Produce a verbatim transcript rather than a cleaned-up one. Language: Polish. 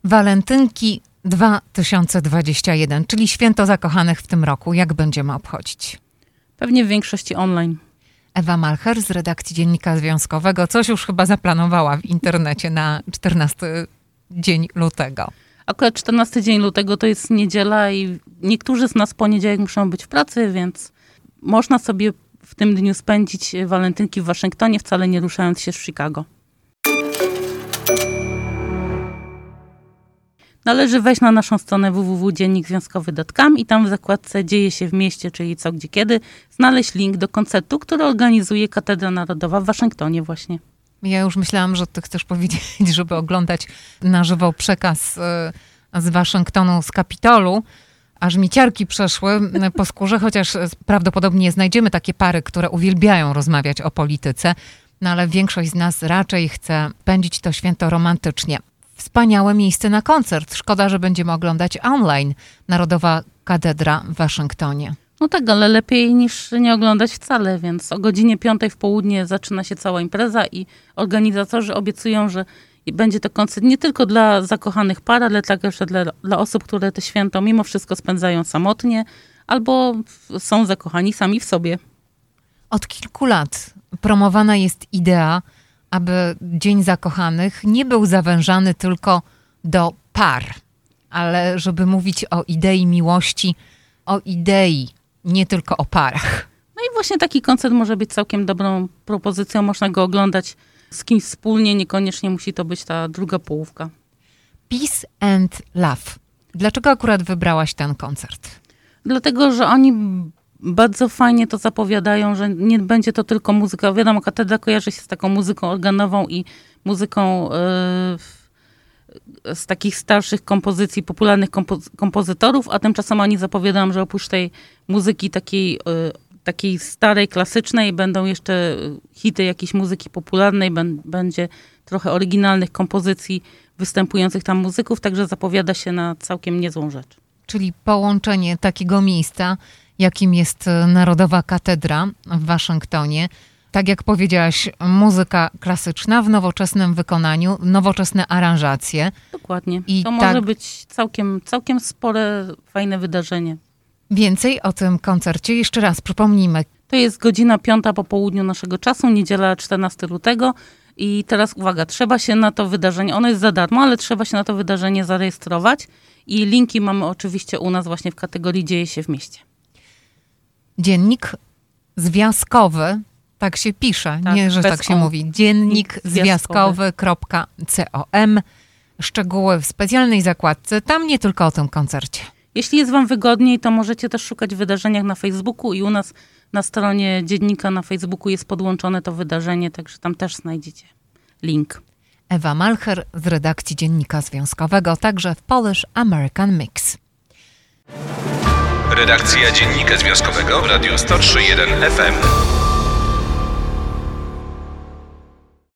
Walentynki dwa tysiące dwudziesty pierwszy, czyli święto zakochanych w tym roku. Jak będziemy obchodzić? Pewnie w większości online. Ewa Malcher z redakcji Dziennika Związkowego coś już chyba zaplanowała w internecie na czternasty dzień lutego. Akurat czternasty dzień lutego to jest niedziela i niektórzy z nas w poniedziałek muszą być w pracy, więc można sobie w tym dniu spędzić walentynki w Waszyngtonie, wcale nie ruszając się z Chicago. Należy wejść na naszą stronę w w w kropka dziennik związkowy kropka com i tam w zakładce Dzieje się w mieście, czyli co, gdzie, kiedy, znaleźć link do koncertu, który organizuje Katedra Narodowa w Waszyngtonie właśnie. Ja już myślałam, że ty chcesz powiedzieć, żeby oglądać na żywo przekaz z Waszyngtonu, z Kapitolu, aż mi ciarki przeszły po skórze, chociaż prawdopodobnie znajdziemy takie pary, które uwielbiają rozmawiać o polityce, no ale większość z nas raczej chce spędzić to święto romantycznie. Wspaniałe miejsce na koncert. Szkoda, że będziemy oglądać online. Narodowa Katedra w Waszyngtonie. No tak, ale lepiej niż nie oglądać wcale, więc o godzinie piątej w południe zaczyna się cała impreza i organizatorzy obiecują, że będzie to koncert nie tylko dla zakochanych par, ale także dla, dla osób, które to święto mimo wszystko spędzają samotnie albo są zakochani sami w sobie. Od kilku lat promowana jest idea, aby Dzień Zakochanych nie był zawężany tylko do par, ale żeby mówić o idei miłości, o idei, nie tylko o parach. No i właśnie taki koncert może być całkiem dobrą propozycją. Można go oglądać z kimś wspólnie, niekoniecznie musi to być ta druga połówka. Peace and Love. Dlaczego akurat wybrałaś ten koncert? Dlatego, że oni bardzo fajnie to zapowiadają, że nie będzie to tylko muzyka. Wiadomo, Katedra kojarzy się z taką muzyką organową i muzyką yy, z takich starszych kompozycji, popularnych kompo- kompozytorów, a tymczasem oni zapowiadają, że oprócz tej muzyki takiej, yy, takiej starej, klasycznej będą jeszcze hity jakiejś muzyki popularnej, ben, będzie trochę oryginalnych kompozycji występujących tam muzyków, także zapowiada się na całkiem niezłą rzecz. Czyli połączenie takiego miejsca, jakim jest Narodowa Katedra w Waszyngtonie. Tak jak powiedziałaś, muzyka klasyczna w nowoczesnym wykonaniu, nowoczesne aranżacje. Dokładnie. I to tak, może być całkiem, całkiem spore, fajne wydarzenie. Więcej o tym koncercie jeszcze raz przypomnijmy. To jest godzina piąta po południu naszego czasu, niedziela czternastego lutego. I teraz uwaga, trzeba się na to wydarzenie, ono jest za darmo, ale trzeba się na to wydarzenie zarejestrować. I linki mamy oczywiście u nas właśnie w kategorii Dzieje się w mieście. Dziennik Związkowy, tak się pisze, tak, nie, że tak się on. mówi. Dziennik Związkowy kropka com. Szczegóły w specjalnej zakładce, tam nie tylko o tym koncercie. Jeśli jest wam wygodniej, to możecie też szukać w wydarzeniach na Facebooku i u nas na stronie dziennika na Facebooku jest podłączone to wydarzenie, także tam też znajdziecie link. Ewa Malcher z redakcji Dziennika Związkowego, także w Polish American Mix. Redakcja Dziennika Związkowego w Radiu sto trzy jeden F M.